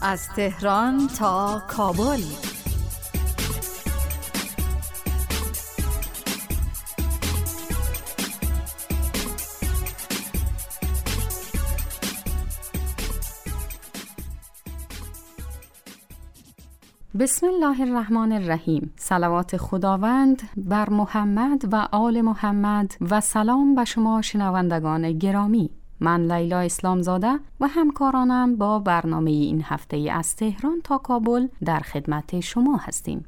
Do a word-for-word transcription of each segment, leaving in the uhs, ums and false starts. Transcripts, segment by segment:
از تهران تا کابل. بسم الله الرحمن الرحیم. صلوات خداوند بر محمد و آل محمد و سلام به شما شنوندگان گرامی. من لیلا اسلامزاده و همکارانم با برنامه این هفته از تهران تا کابل در خدمت شما هستیم.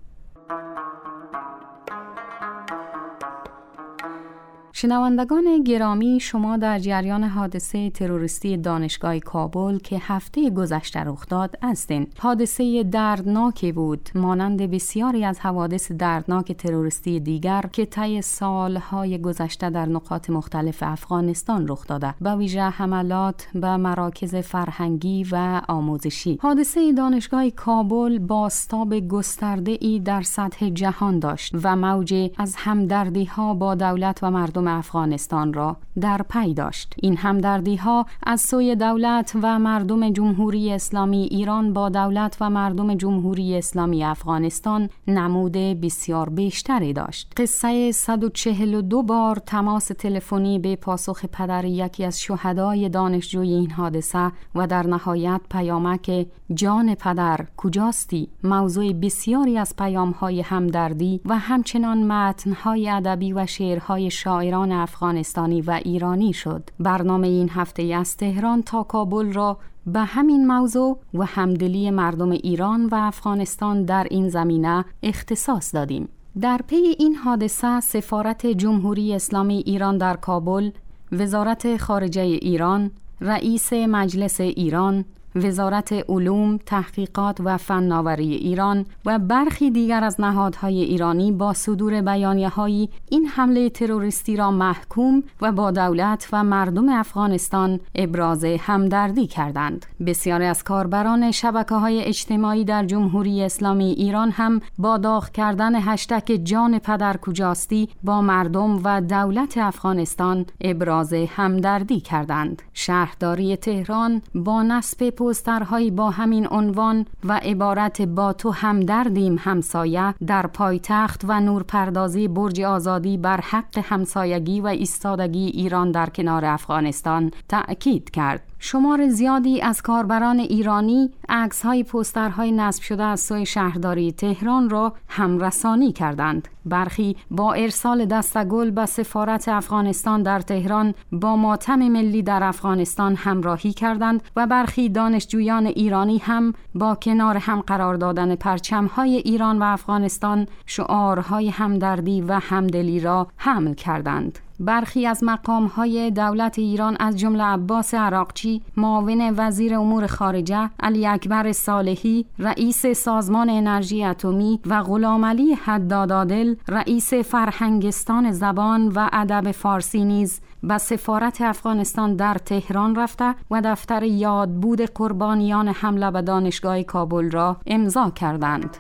شنوندگان گرامی، شما در جریان حادثه تروریستی دانشگاه کابل که هفته گذشته رخ داد هستین. حادثه دردناکی بود، مانند بسیاری از حوادث دردناک تروریستی دیگر که طی سالهای گذشته در نقاط مختلف افغانستان رخ داده، به ویژه حملات به مراکز فرهنگی و آموزشی. حادثه دانشگاه کابل بازتاب گسترده‌ای در سطح جهان داشت و موج از همدردی‌ها با دولت و مردم افغانستان را در پی داشت. این همدردی ها از سوی دولت و مردم جمهوری اسلامی ایران با دولت و مردم جمهوری اسلامی افغانستان نمود بسیار بیشتری داشت. قصه صد و چهل و دو بار تماس تلفنی به پاسخ پدر یکی از شهدای دانشجوی این حادثه و در نهایت پیامک جان پدر کجاستی، موضوع بسیاری از پیام‌های همدردی و همچنان متن‌های ادبی و شعرهای شاعران افغانستانی و ایرانی شد. برنامه این هفته از تهران تا کابل را به همین موضوع و همدلی مردم ایران و افغانستان در این زمینه اختصاص دادیم. در پی این حادثه سفارت جمهوری اسلامی ایران در کابل، وزارت خارجه ایران، رئیس مجلس ایران، وزارت علوم، تحقیقات و فناوری ایران و برخی دیگر از نهادهای ایرانی با صدور بیانیه‌های این حمله تروریستی را محکوم و با دولت و مردم افغانستان ابراز همدردی کردند. بسیاری از کاربران شبکه‌های اجتماعی در جمهوری اسلامی ایران هم با داغ کردن هشتگ جان پدر کجاستی با مردم و دولت افغانستان ابراز همدردی کردند. شهرداری تهران با نصب پوسترهایی با همین عنوان و عبارت با تو همدردیم همسایه در پایتخت و نورپردازی برج آزادی بر حق همسایگی و ایستادگی ایران در کنار افغانستان تأکید کرد. شمار زیادی از کاربران ایرانی عکس‌های پوسترهای نصب شده از سوی شهرداری تهران را همرسانی کردند. برخی با ارسال دستگل به سفارت افغانستان در تهران با ماتم ملی در افغانستان همراهی کردند و برخی دانشجویان ایرانی هم با کنار هم قرار دادن پرچم‌های ایران و افغانستان شعارهای همدردی و همدلی را حمل کردند. برخی از مقام‌های دولت ایران از جمله عباس عراقچی، معاون وزیر امور خارجه، علی اکبر صالحی، رئیس سازمان انرژی اتمی و غلامعلی حدادادل، رئیس فرهنگستان زبان و ادب فارسی نیز به سفارت افغانستان در تهران رفته و دفتر یادبود قربانیان حمله به دانشگاه کابل را امضا کردند.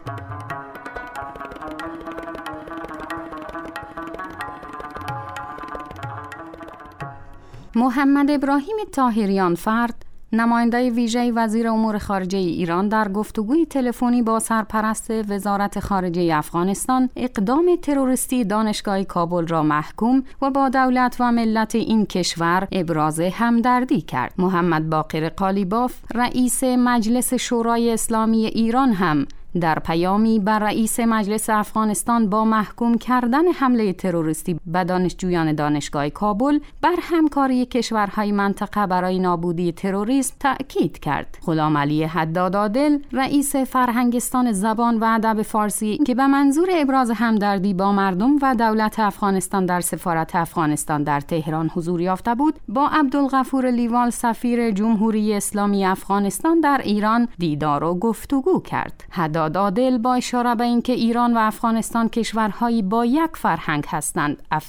محمد ابراهیم طاهریان فرد، نماینده ویژه وزیر امور خارجه ایران، در گفتگوی تلفنی با سرپرست وزارت خارجه افغانستان اقدام تروریستی دانشگاه کابل را محکوم و با دولت و ملت این کشور ابراز همدردی کرد. محمد باقر قالیباف، رئیس مجلس شورای اسلامی ایران، هم در پیامی بر رئیس مجلس افغانستان با محکوم کردن حمله تروریستی به دانشجویان دانشگاه کابل بر همکاری کشورهای منطقه برای نابودی تروریسم تأکید کرد. غلامعلی حدادادل، رئیس فرهنگستان زبان و ادب فارسی، که به منظور ابراز همدردی با مردم و دولت افغانستان در سفارت افغانستان در تهران حضور یافته بود، با عبدالغفور لیوال، سفیر جمهوری اسلامی افغانستان در ایران، دیدار و گفتگو کرد. حدادادل با اشاره به اینکه ایران و افغانستان کشورهایی با یک فرهنگ هستند افزود: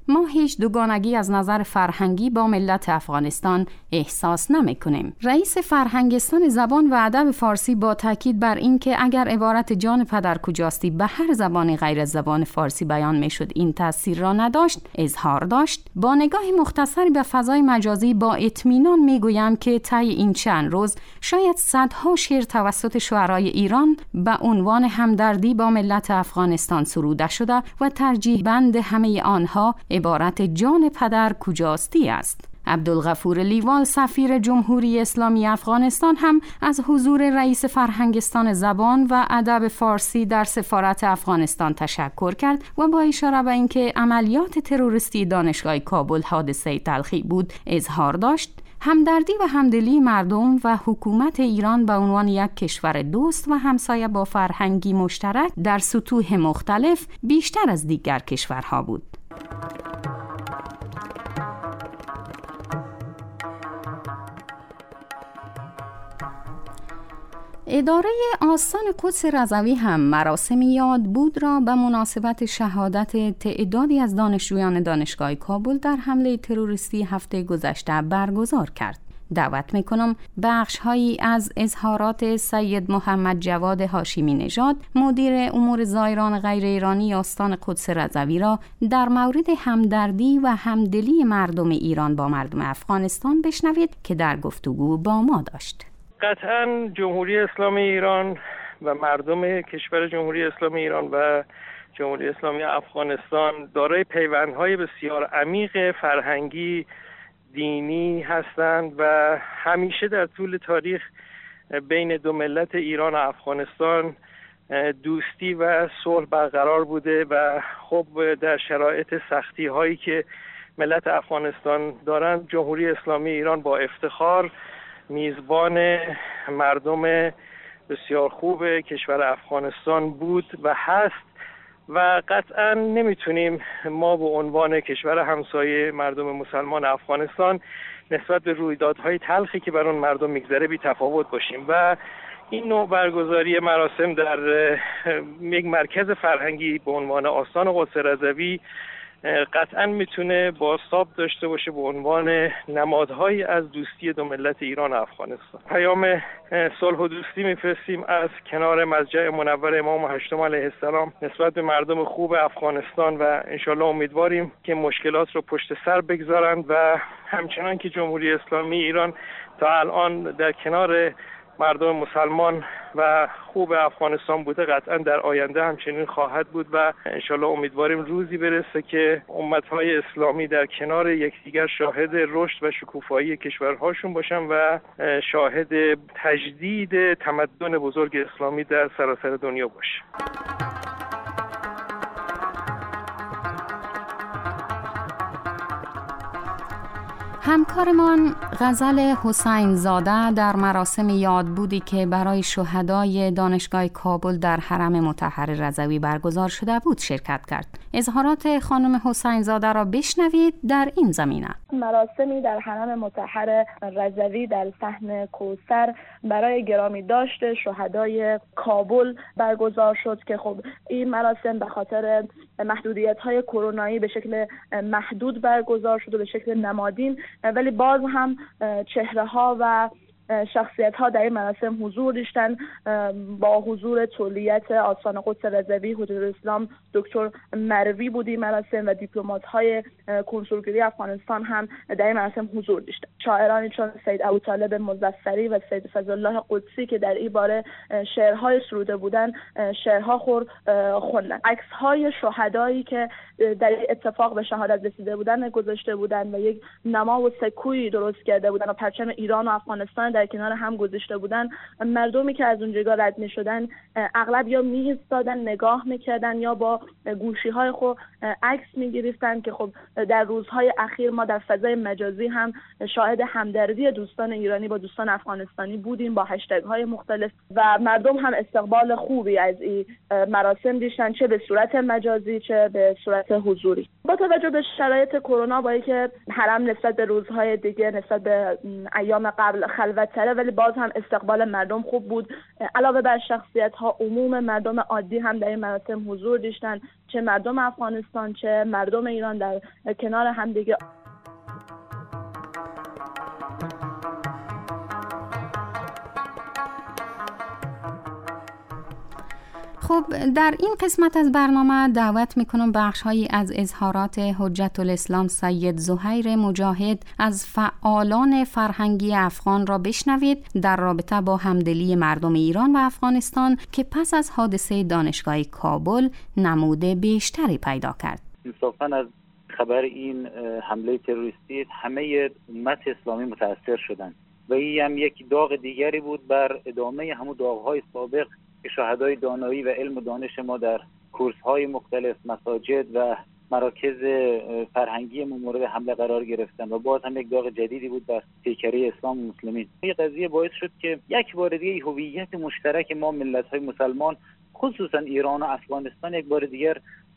ما هیچ دوگانگی از نظر فرهنگی با ملت افغانستان احساس نمی کنیم. رئیس فرهنگستان زبان و ادب فارسی با تاکید بر این که اگر عبارت جان پدر کجاستی به هر زبان غیر از زبان فارسی بیان می شد این تاثیر را نداشت، اظهار داشت. با نگاه مختصری به فضای مجازی با اطمینان می گویم که طی این چند روز شاید صدها شعر توسط شعرای ایران به عنوان همدردی با ملت افغانستان سروده شده و ترجیح بند همه آنها عبارت جان پدر کجاستی است. عبدالغفور لیوان سفیر جمهوری اسلامی افغانستان هم از حضور رئیس فرهنگستان زبان و ادب فارسی در سفارت افغانستان تشکر کرد و با اشاره به اینکه عملیات تروریستی دانشگاه کابل حادثه تلخی بود اظهار داشت همدردی و همدلی مردم و حکومت ایران به عنوان یک کشور دوست و همسایه با فرهنگی مشترک در سطوح مختلف بیشتر از دیگر کشورها بود. اداره آستان قدس رضوی هم مراسم یاد بود را به مناسبت شهادت تعدادی از دانشجویان دانشگاه کابل در حمله تروریستی هفته گذشته برگزار کرد. دعوت میکنم بخش هایی از اظهارات سید محمد جواد هاشمی نژاد مدیر امور زائران غیر ایرانی آستان قدس رضوی را در مورد همدردی و همدلی مردم ایران با مردم افغانستان بشنوید که در گفتگو با ما داشت. قطعاً جمهوری اسلامی ایران و مردم کشور جمهوری اسلامی ایران و جمهوری اسلامی افغانستان دارای پیوندهای بسیار عمیق فرهنگی، دینی هستند و همیشه در طول تاریخ بین دو ملت ایران و افغانستان دوستی و صلح برقرار بوده و خب در شرایط سختی هایی که ملت افغانستان دارند جمهوری اسلامی ایران با افتخار میزبان مردم بسیار خوب کشور افغانستان بود و هست و قطعا نمیتونیم ما به عنوان کشور همسایه مردم مسلمان افغانستان نسبت به رویدادهای تلخی که بر اون مردم میگذره بی تفاوت باشیم و این نوع برگزاری مراسم در یک مرکز فرهنگی به عنوان آستان قدس رضوی قطعا میتونه بازتاب داشته باشه به عنوان نمادهایی از دوستی دو ملت ایران و افغانستان. پیام صلح و دوستی میفرستیم از کنار مسجد منور امام هشتم علیه السلام نسبت به مردم خوب افغانستان و انشالله امیدواریم که مشکلات رو پشت سر بگذارند و همچنان که جمهوری اسلامی ایران تا الان در کنار مردم مسلمان و خوب افغانستان بوده قطعا در آینده همچنین خواهد بود و انشالله امیدواریم روزی برسه که امتهای اسلامی در کنار یکدیگر شاهد رشد و شکوفایی کشورهاشون باشن و شاهد تجدید تمدن بزرگ اسلامی در سراسر دنیا باشه. همکارمان غزل حسین زاده در مراسم یادبودی که برای شهدای دانشگاه کابل در حرم مطهر رضوی برگزار شده بود شرکت کرد. اظهارات خانم حسین زاده را بشنوید در این زمینه. مراسمی در حرم مطهر رضوی در صحن کوثر برای گرامی داشته شهدای کابل برگزار شد که خب این مراسم به خاطر محدودیت‌های کرونایی به شکل محدود برگزار شد و به شکل نمادین، ولی باز هم چهره‌ها و شخصیت‌ها در این مراسم حضور داشتن. با حضور تولیت آستان قدس رضوی حضرت الاسلام دکتر مروی بودی مراسم و دیپلمات‌های کنسولگری افغانستان هم در این مراسم حضور داشتن. شاعرانی چون سید ابوطالب مظفری و سید فضلالله قدسی که در این باره شعرهای سروده بودن شعرها خور خوندن. عکس‌های شهدایی که در این اتفاق به شهادت رسیده بودن گذاشته بودن و یک نما و سکویی درست کرده بودن و پرچم ایران و افغانستان در کنار هم گذاشته بودن. مردمی که از اونجا رد می‌شدن اغلب یا می‌ایستادن نگاه می‌کردن یا با گوشی‌های خود عکس می‌گرفتن که خب در روزهای اخیر ما در فضای مجازی هم شاهد همدردی دوستان ایرانی با دوستان افغانستانی بودیم با هشتگ‌های مختلف و مردم هم استقبال خوبی از این مراسم داشتن، چه به صورت مجازی چه به صورت حضوری. با توجه به شرایط کرونا با اینکه حرم نسبت به روزهای دیگه نسبت به ایام قبل خلوت‌تره، ولی باز هم استقبال مردم خوب بود. علاوه بر شخصیت‌ها، عموم مردم عادی هم در این مراسم حضور داشتن، چه مردم افغانستان چه مردم ایران در کنار هم دیگه. خب در این قسمت از برنامه دعوت میکنم بخش‌هایی از اظهارات حجت الاسلام سید زهیر مجاهد از فعالان فرهنگی افغان را بشنوید در رابطه با همدلی مردم ایران و افغانستان که پس از حادثه دانشگاه کابل نمود بیشتری پیدا کرد. انصافاً از خبر این حمله تروریستی همه امت اسلامی متاثر شدند و این هم یک داغ دیگری بود بر ادامه همون داغ‌های سابق که شهدای دانایی و علم و دانش ما در کورس‌های مختلف، مساجد و مراکز فرهنگی ما مورد حمله قرار گرفتن و باز هم یک داغ جدیدی بود بر پیکره اسلام و مسلمین. این قضیه باعث شد که یک بار دیگه هویت مشترک ما ملت‌های مسلمان خصوصا ایران و افغانستان یک بار دیگر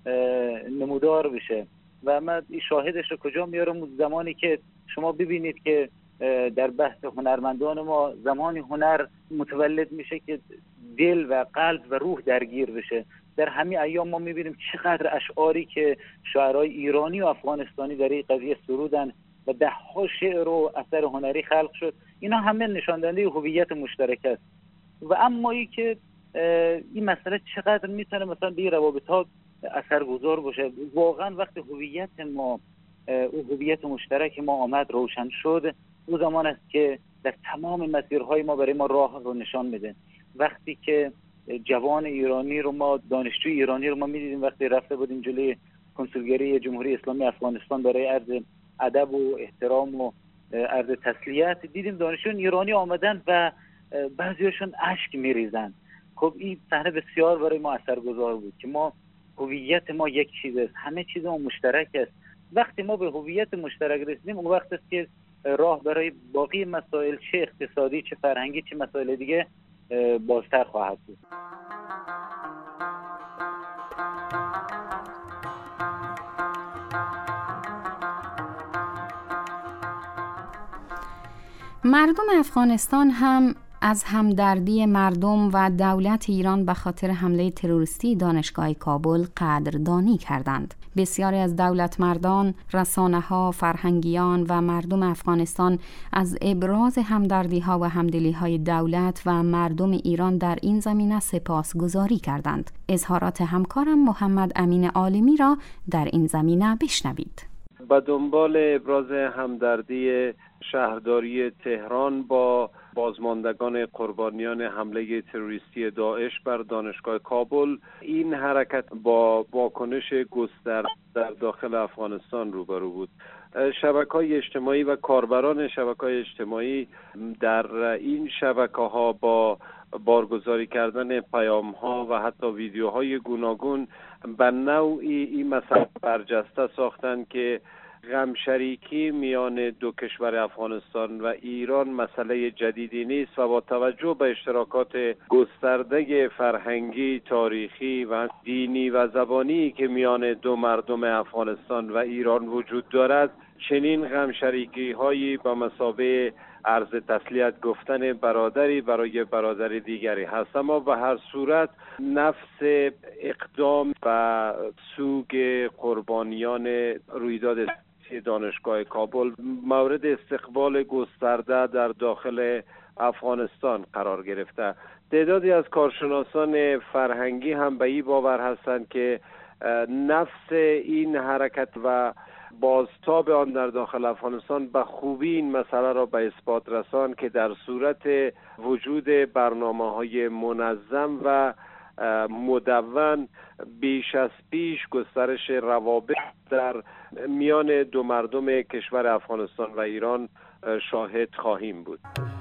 نمودار بشه و من شاهدش رو کجا میارم؟ زمانی که شما ببینید که در بحث هنرمندان ما زمانی هنر متولد میشه که دل و قلب و روح درگیر بشه. در همین ایام ما میبینیم چقدر اشعاری که شاعرای ایرانی و افغانستانی در این قضیه سرودن و ده ها شعر و اثر هنری خلق شد. اینا همه نشان دهنده هویت مشترک است. و اما ای که این مسئله چقدر میتونه مثلا به روابط ها اثرگذار باشه، واقعا وقتی هویت ما او هویت مشترک ما آمد روشن شد، او زمان است که در تمام مسیرهای ما برای ما راه رو نشان میده. وقتی که جوان ایرانی رو ما دانشجوی ایرانی رو ما میدیدیم وقتی رفته بودیم جلوی کنسولگری جمهوری اسلامی افغانستان برای عرض ادب و احترام و عرض تسلیت، دیدیم دانشجویان ایرانی آمدن و بعضیاشون اشک میریزن. خب این صحنه بسیار برای ما اثرگذار بود که ما هویت ما یک چیز است، همه چیز ما مشترک است. وقتی ما به هویت مشترک رسیدیم اون وقت است که راه برای باقی مسائل چه اقتصادی چه فرهنگی چه مسائل دیگه بازتر خواهد بود. مردم افغانستان هم از همدردی مردم و دولت ایران به خاطر حمله تروریستی دانشگاه کابل قدردانی کردند. بسیاری از دولت مردان، رسانه‌ها، فرهنگیان و مردم افغانستان از ابراز همدردی‌ها و همدلی‌های دولت و مردم ایران در این زمینه سپاسگزاری کردند. اظهارات همکارم محمد امین عالمی را در این زمینه بشنوید. با دنبال ابراز همدردی شهرداری تهران با بازماندگان قربانیان حمله تروریستی داعش بر دانشگاه کابل، این حرکت با واکنش گسترده در داخل افغانستان روبرو بود. شبکه‌های اجتماعی و کاربران شبکه‌های اجتماعی در این شبکه‌ها با بارگذاری کردن پیام‌ها و حتی ویدیوهای گوناگون به نوعی این مسئله برجسته ساختند که غم شریکی میان دو کشور افغانستان و ایران مسئله جدیدی نیست و با توجه به اشتراکات گسترده فرهنگی، تاریخی و دینی و زبانی که میان دو مردم افغانستان و ایران وجود دارد، چنین غم شریکی هایی با مثابه عرض تسلیت گفتن برادری برای برادر دیگری هست. اما به هر صورت نفس اقدام و سوگ قربانیان رویداد دانشگاه کابل مورد استقبال گسترده در داخل افغانستان قرار گرفته. تعدادی از کارشناسان فرهنگی هم به این باور هستند که نفس این حرکت و بازتاب آن در داخل افغانستان به خوبی این مسئله را به اثبات رساند که در صورت وجود برنامه‌های منظم و مدون بیش از پیش گسترش روابط در میان دو مردم کشور افغانستان و ایران شاهد خواهیم بود.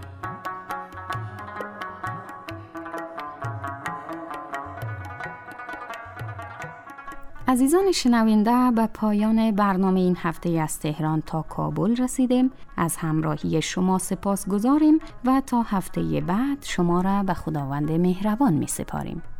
عزیزان شنونده، به پایان برنامه این هفته از تهران تا کابل رسیدیم. از همراهی شما سپاس گذاریم و تا هفته بعد شما را به خداوند مهربان می سپاریم.